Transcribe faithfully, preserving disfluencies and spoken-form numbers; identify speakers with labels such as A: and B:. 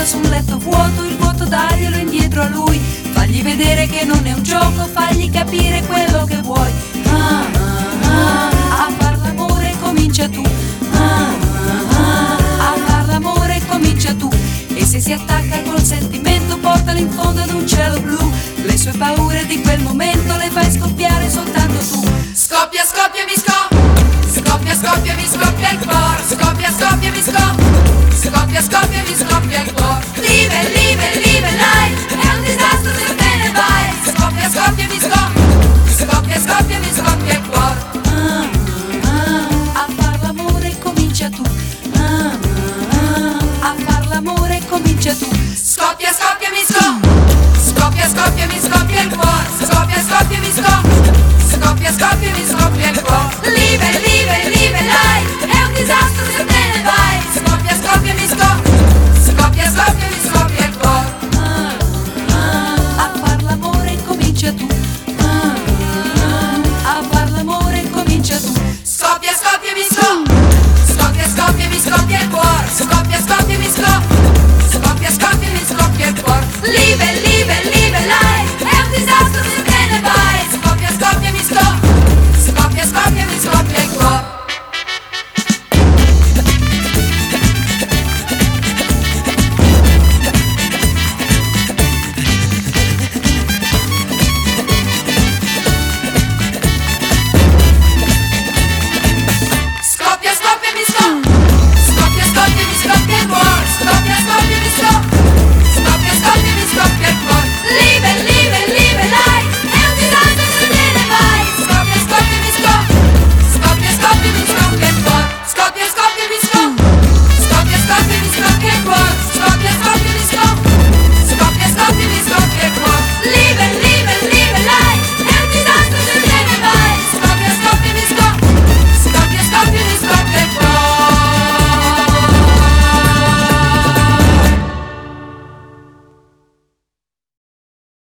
A: su un letto vuoto, il vuoto daglielo indietro a lui. Fagli vedere che non è un gioco, fagli capire quello che vuoi. Ah, ah, ah, a far l'amore comincia tu. Ah, ah, ah, a far l'amore comincia tu. E se si attacca col sentimento, portalo in fondo ad un cielo blu. Le sue paure di quel momento le fai scoppiare soltanto tu. Scoppia, scoppia, mi scoppia.